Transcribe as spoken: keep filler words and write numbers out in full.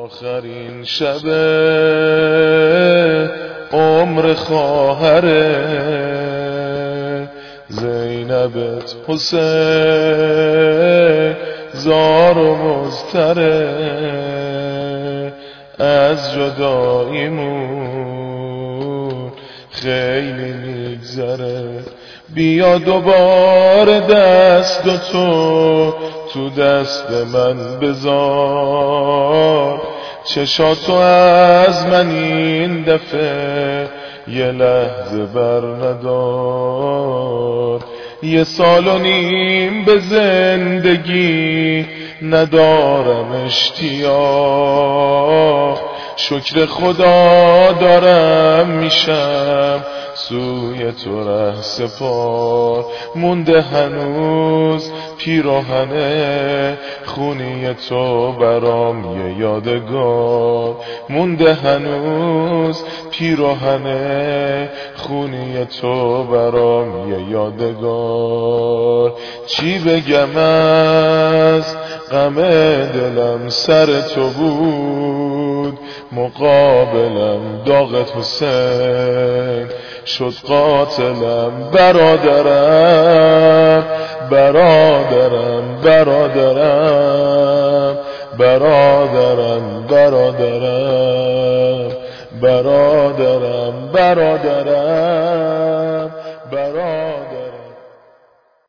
آخرین شب عمر خواهره زینبت حسین زار و مضطره از جداییمون خیلی میگذره بیا دوباره دست و تو تو دست من بذار چشاتو از من این دفعه یه لحظه بر ندار یه سال و نیم به زندگی ندارم اشتیاق شکر خدا دارم میشم سوی تو ره سپار مونده هنوز پیراهنه خونی تو برام یه یادگار مونده هنوز پیراهنه خونی تو برام یه یادگار چی بگم از غم دلم سر تو بود مقابلم داغت حسین شد قاتلم برادرم برادرم برادرم برادرم برادرم برادرم برادرم